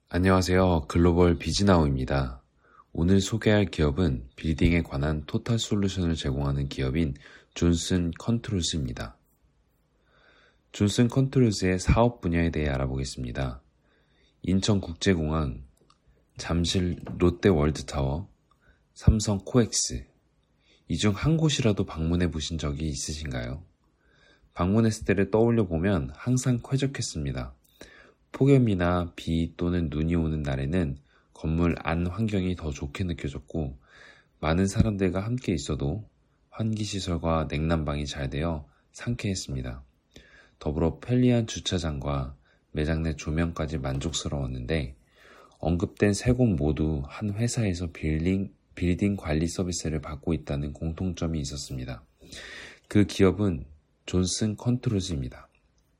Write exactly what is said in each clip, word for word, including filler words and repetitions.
안녕하세요. 글로벌 비즈나우입니다. 오늘 소개할 기업은 빌딩에 관한 토탈 솔루션을 제공하는 기업인 존슨 컨트롤스입니다. 존슨 컨트롤스의 사업 분야에 대해 알아보겠습니다. 인천국제공항, 잠실 롯데월드타워, 삼성 코엑스, 이 중 한 곳이라도 방문해 보신 적이 있으신가요? 방문했을 때를 떠올려 보면 항상 쾌적했습니다. 폭염이나 비 또는 눈이 오는 날에는 건물 안 환경이 더 좋게 느껴졌고, 많은 사람들과 함께 있어도 환기시설과 냉난방이 잘 되어 상쾌했습니다. 더불어 편리한 주차장과 매장 내 조명까지 만족스러웠는데, 언급된 세 곳 모두 한 회사에서 빌딩, 빌딩 관리 서비스를 받고 있다는 공통점이 있었습니다. 그 기업은 존슨 컨트롤즈입니다.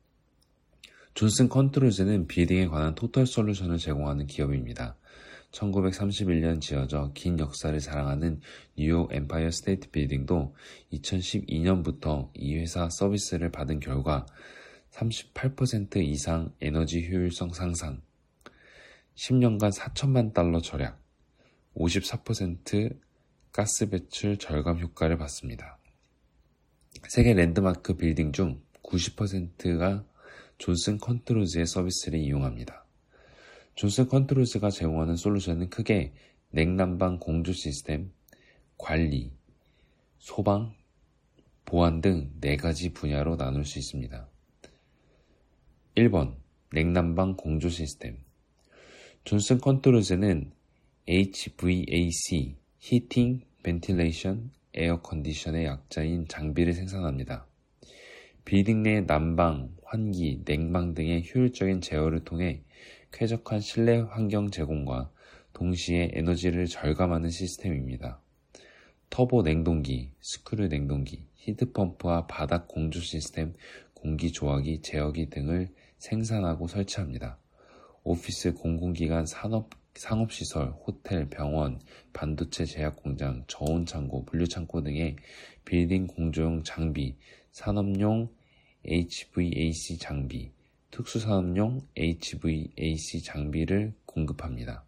존슨 컨트롤즈는 빌딩에 관한 토탈 솔루션을 제공하는 기업입니다. 천구백삼십일 년 지어져 긴 역사를 자랑하는 뉴욕 엠파이어 스테이트 빌딩도 이천십이 년부터 이 회사 서비스를 받은 결과 삼십팔 퍼센트 이상 에너지 효율성 상상, 십 년간 사천만 달러 절약, 오십사 퍼센트 가스 배출 절감 효과를 봤습니다. 세계 랜드마크 빌딩 중 구십 퍼센트가 존슨 컨트롤즈의 서비스를 이용합니다. 존슨 컨트롤즈가 제공하는 솔루션은 크게 냉난방 공조 시스템, 관리, 소방, 보안 등 네 가지 분야로 나눌 수 있습니다. 일 번. 냉난방 공조 시스템. 존슨 컨트롤즈는 에이치 브이 에이 씨, 히팅, 벤틸레이션, 에어 컨디션의 약자인 장비를 생산합니다. 빌딩 내 난방, 환기, 냉방 등의 효율적인 제어를 통해 쾌적한 실내 환경 제공과 동시에 에너지를 절감하는 시스템입니다. 터보 냉동기, 스크류 냉동기, 히트펌프와 바닥 공조 시스템, 공기 조화기, 제어기 등을 생산하고 설치합니다. 오피스, 공공기관, 산업, 상업시설, 호텔, 병원, 반도체 제약 공장, 저온 창고, 분류 창고 등의 빌딩 공조용 장비, 산업용 에이치 브이 에이 씨 장비, 특수산업용 에이치 브이 에이 씨 장비를 공급합니다.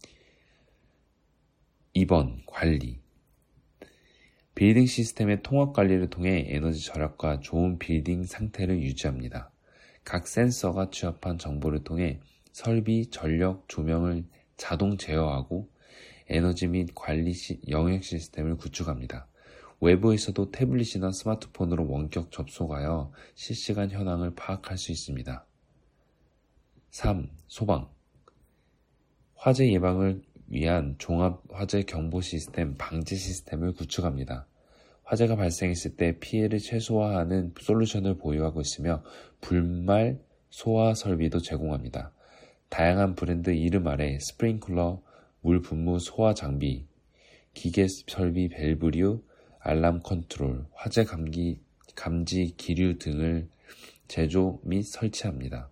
이 번. 관리. 빌딩 시스템의 통합 관리를 통해 에너지 절약과 좋은 빌딩 상태를 유지합니다. 각 센서가 취합한 정보를 통해 설비, 전력, 조명을 자동 제어하고 에너지 및 관리 시, 영역 시스템을 구축합니다. 외부에서도 태블릿이나 스마트폰으로 원격 접속하여 실시간 현황을 파악할 수 있습니다. 삼. 소방. 화재 예방을 위한 종합 화재 경보 시스템, 방지 시스템을 구축합니다. 화재가 발생했을 때 피해를 최소화하는 솔루션을 보유하고 있으며 불말 소화 설비도 제공합니다. 다양한 브랜드 이름 아래 스프링클러, 물 분무 소화 장비, 기계 설비 밸브류, 알람 컨트롤, 화재 감기, 감지 기류 등을 제조 및 설치합니다.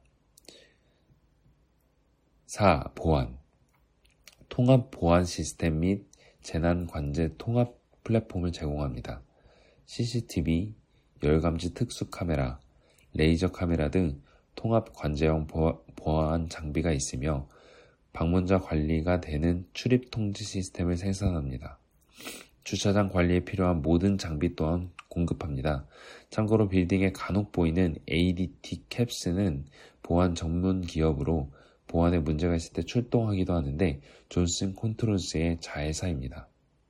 사. 보안. 통합 보안 시스템 및 재난 관제 통합 플랫폼을 제공합니다. 씨씨티비, 열감지 특수 카메라, 레이저 카메라 등 통합 관제형 보안 장비가 있으며 방문자 관리가 되는 출입 통지 시스템을 생산합니다. 주차장 관리에 필요한 모든 장비 또한 공급합니다. 참고로 빌딩에 간혹 보이는 에이디티 캡스는 보안 전문 기업으로 보안에 문제가 있을 때 출동하기도 하는데 존슨 컨트롤즈의 자회사입니다.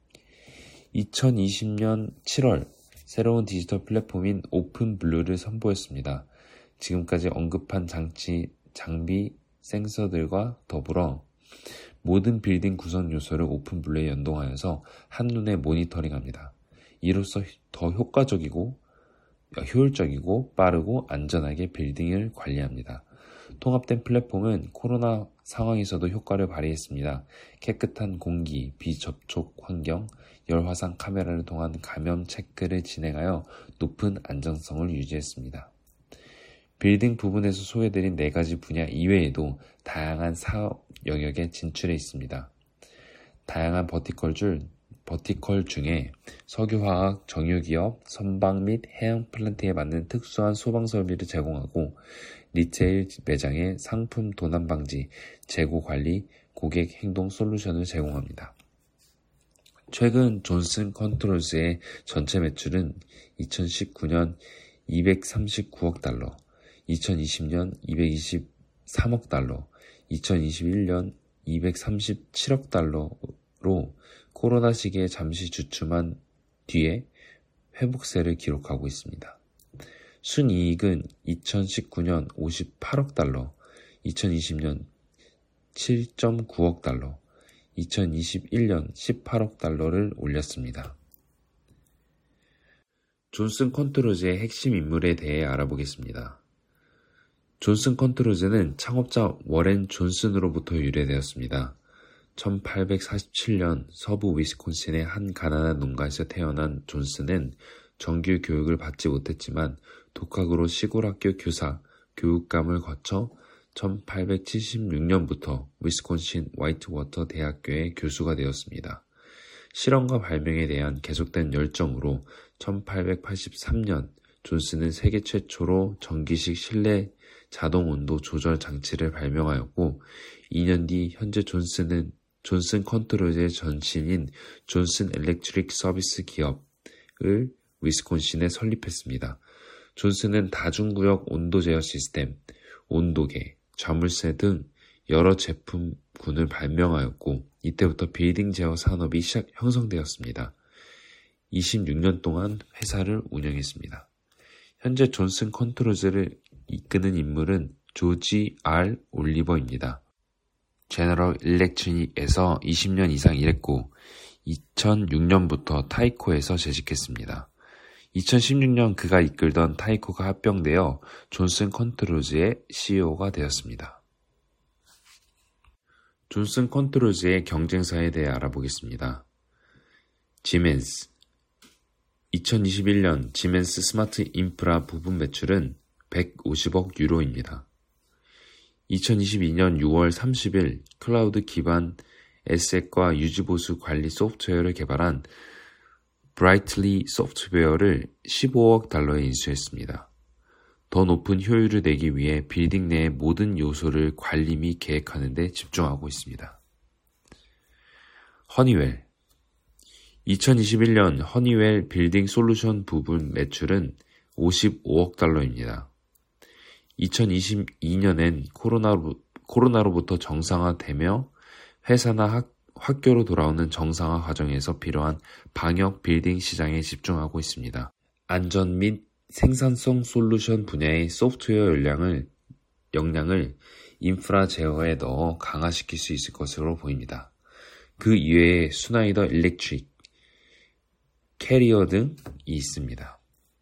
이천이십 년 칠월 새로운 디지털 플랫폼인 오픈블루를 선보였습니다. 지금까지 언급한 장치, 장비, 센서들과 더불어 모든 빌딩 구성 요소를 오픈블루에 연동하여서 한눈에 모니터링합니다. 이로써 더 효과적이고 효율적이고 빠르고 안전하게 빌딩을 관리합니다. 통합된 플랫폼은 코로나 상황에서도 효과를 발휘했습니다. 깨끗한 공기, 비접촉 환경, 열화상 카메라를 통한 감염 체크를 진행하여 높은 안전성을 유지했습니다. 빌딩 부분에서 소개드린 네 가지 분야 이외에도 다양한 사업 영역에 진출해 있습니다. 다양한 버티컬 줄, 버티컬 중에 석유화학, 정유기업, 선박 및 해양 플란트에 맞는 특수한 소방 설비를 제공하고 리테일 매장의 상품 도난 방지, 재고 관리, 고객 행동 솔루션을 제공합니다. 최근 존슨 컨트롤즈의 전체 매출은 이천십구 년 이백삼십구억 달러, 이천이십 년 이백이십삼억 달러, 이천이십일 년 이백삼십칠억 달러로 코로나 시기에 잠시 주춤한 뒤에 회복세를 기록하고 있습니다. 순이익은 이천십구 년 오십팔억 달러, 이천이십 년 칠 점 구억 달러, 이천이십일 년 십팔억 달러를 올렸습니다. 존슨 컨트롤즈의 핵심 인물에 대해 알아보겠습니다. 존슨 컨트롤즈는 창업자 워렌 존슨으로부터 유래되었습니다. 천팔백사십칠 년 서부 위스콘신의 한 가난한 농가에서 태어난 존슨은 정규 교육을 받지 못했지만 독학으로 시골 학교 교사, 교육감을 거쳐 천팔백칠십육 년부터 위스콘신 화이트워터 대학교의 교수가 되었습니다. 실험과 발명에 대한 계속된 열정으로 천팔백팔십삼 년 존슨은 세계 최초로 전기식 실내 자동 온도 조절 장치를 발명하였고 이 년 뒤 현재 존슨은 존슨 컨트롤즈의 전신인 존슨 일렉트릭 서비스 기업을 위스콘신에 설립했습니다. 존슨은 다중구역 온도 제어 시스템, 온도계, 자물쇠 등 여러 제품군을 발명하였고 이때부터 빌딩 제어 산업이 시작 형성되었습니다. 이십육 년 동안 회사를 운영했습니다. 현재 존슨 컨트롤즈를 이끄는 인물은 조지 알 올리버입니다. 제너럴 일렉트릭에서 이십 년 이상 일했고 이천육 년부터 타이코에서 재직했습니다. 이천십육 년 그가 이끌던 타이코가 합병되어 존슨 컨트롤즈의 씨이오가 되었습니다. 존슨 컨트롤즈의 경쟁사에 대해 알아보겠습니다. 지멘스. 이천이십일 년 지멘스 스마트 인프라 부분 매출은 백오십억 유로입니다. 이천이십이 년 유월 삼십일 클라우드 기반 에셋과 유지보수 관리 소프트웨어를 개발한 브라이틀리 소프트웨어를 십오억 달러에 인수했습니다. 더 높은 효율을 내기 위해 빌딩 내의 모든 요소를 관리 및 계획하는 데 집중하고 있습니다. 허니웰. 이천이십일 년 허니웰 빌딩 솔루션 부분 매출은 오십오억 달러입니다. 이천이십이 년엔 코로나로, 코로나로부터 정상화되며 회사나 학, 학교로 돌아오는 정상화 과정에서 필요한 방역 빌딩 시장에 집중하고 있습니다. 안전 및 생산성 솔루션 분야의 소프트웨어 역량을, 역량을 인프라 제어에 넣어 강화시킬 수 있을 것으로 보입니다. 그 이외에 스나이더 일렉트릭, 캐리어 등이 있습니다.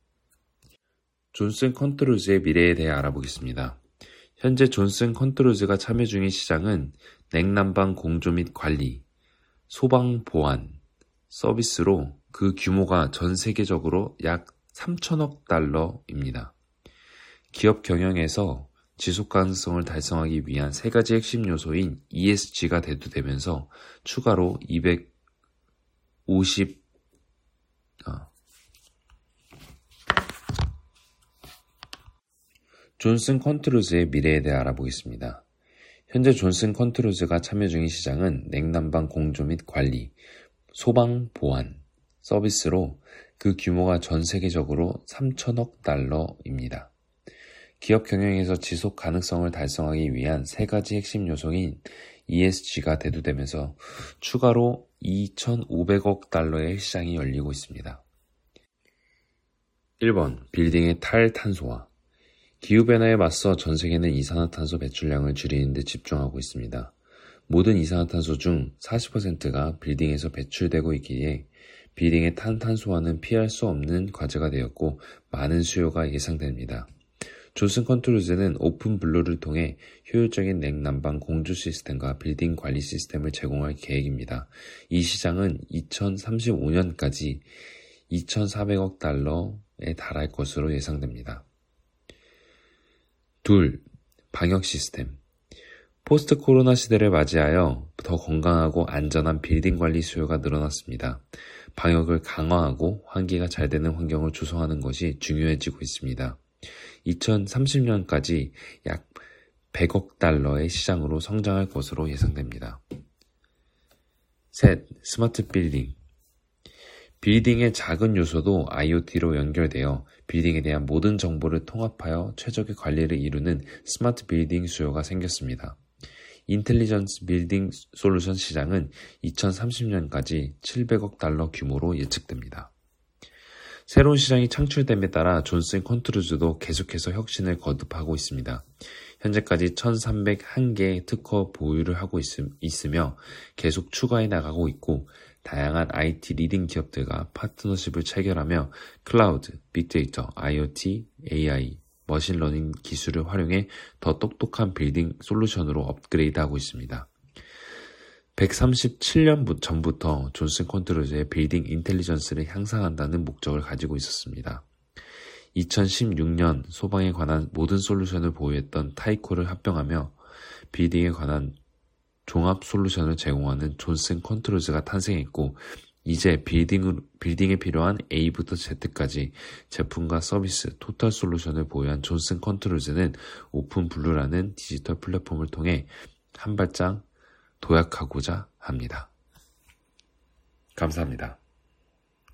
존슨 컨트롤즈의 미래에 대해 알아보겠습니다. 현재 존슨 컨트롤즈가 참여 중인 시장은 냉난방 공조 및 관리, 소방 보안 서비스로 그 규모가 전 세계적으로 약 삼천억 달러입니다. 기업 경영에서 지속 가능성을 달성하기 위한 세 가지 핵심 요소인 이에스지가 대두되면서 추가로 이백오십 아, 존슨 컨트롤즈의 미래에 대해 알아보겠습니다. 현재 존슨 컨트롤즈가 참여 중인 시장은 냉난방 공조 및 관리, 소방 보안 서비스로 그 규모가 전 세계적으로 삼천억 달러입니다. 기업 경영에서 지속 가능성을 달성하기 위한 세 가지 핵심 요소인 이에스지가 대두되면서 추가로 이천오백억 달러의 시장이 열리고 있습니다. 일 번. 빌딩의 탈탄소화. 기후변화에 맞서 전 세계는 이산화탄소 배출량을 줄이는 데 집중하고 있습니다. 모든 이산화탄소 중 사십 퍼센트가 빌딩에서 배출되고 있기에 빌딩의 탄탄소화는 피할 수 없는 과제가 되었고 많은 수요가 예상됩니다. 존슨 컨트롤즈는 오픈 블루를 통해 효율적인 냉난방 공조 시스템과 빌딩 관리 시스템을 제공할 계획입니다. 이 시장은 이천삼십오 년까지 이천사백억 달러에 달할 것으로 예상됩니다. 둘. 방역 시스템. 포스트 코로나 시대를 맞이하여 더 건강하고 안전한 빌딩 관리 수요가 늘어났습니다. 방역을 강화하고 환기가 잘 되는 환경을 조성하는 것이 중요해지고 있습니다. 이천삼십 년까지 약 백억 달러의 시장으로 성장할 것으로 예상됩니다. 셋. 스마트 빌딩. 빌딩의 작은 요소도 아이오티로 연결되어 빌딩에 대한 모든 정보를 통합하여 최적의 관리를 이루는 스마트 빌딩 수요가 생겼습니다. 인텔리전스 빌딩 솔루션 시장은 이천삼십 년까지 칠백억 달러 규모로 예측됩니다. 새로운 시장이 창출됨에 따라 존슨 컨트롤즈도 계속해서 혁신을 거듭하고 있습니다. 현재까지 천삼백일 개의 특허 보유를 하고 있으며 계속 추가해 나가고 있고 다양한 아이티 리딩 기업들과 파트너십을 체결하며 클라우드, 빅데이터, 아이오티, 에이아이, 머신러닝 기술을 활용해 더 똑똑한 빌딩 솔루션으로 업그레이드하고 있습니다. 백삼십칠 년 전부터 존슨 컨트롤즈의 빌딩 인텔리전스를 향상한다는 목적을 가지고 있었습니다. 이천십육 년 소방에 관한 모든 솔루션을 보유했던 타이코를 합병하며 빌딩에 관한 종합 솔루션을 제공하는 존슨 컨트롤즈가 탄생했고 이제 빌딩, 빌딩에 필요한 A부터 Z까지 제품과 서비스, 토탈 솔루션을 보유한 존슨 컨트롤즈는 오픈 블루라는 디지털 플랫폼을 통해 한 발짝 도약하고자 합니다. 감사합니다.